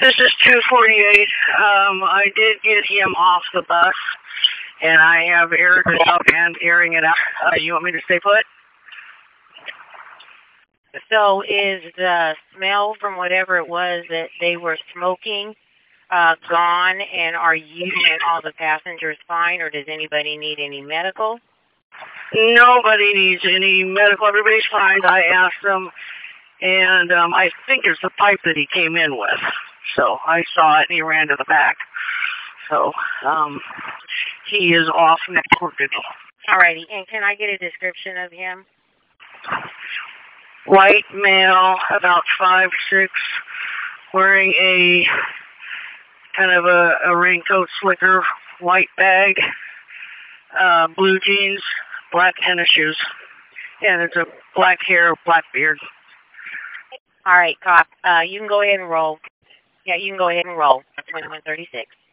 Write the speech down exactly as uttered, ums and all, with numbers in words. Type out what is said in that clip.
This is two forty-eight. Um, I did get him off the bus, and I have aired it out and airing it out. Uh, you want me to stay put? So is the smell from whatever it was that they were smoking uh, gone, and are you and all the passengers fine, or does anybody need any medical? Nobody needs any medical. Everybody's fine. I asked them, and um, I think it's the pipe that he came in with. So I saw it, and he ran to the back. So um, he is off next Portugal. All righty. And can I get a description of him? White male, about five six, wearing a kind of a, a raincoat slicker, white bag, uh, blue jeans, black tennis shoes, and it's a black hair, black beard. All right, cop. Uh, you can go ahead and roll. Yeah, you can go ahead and roll. twenty-one thirty-six.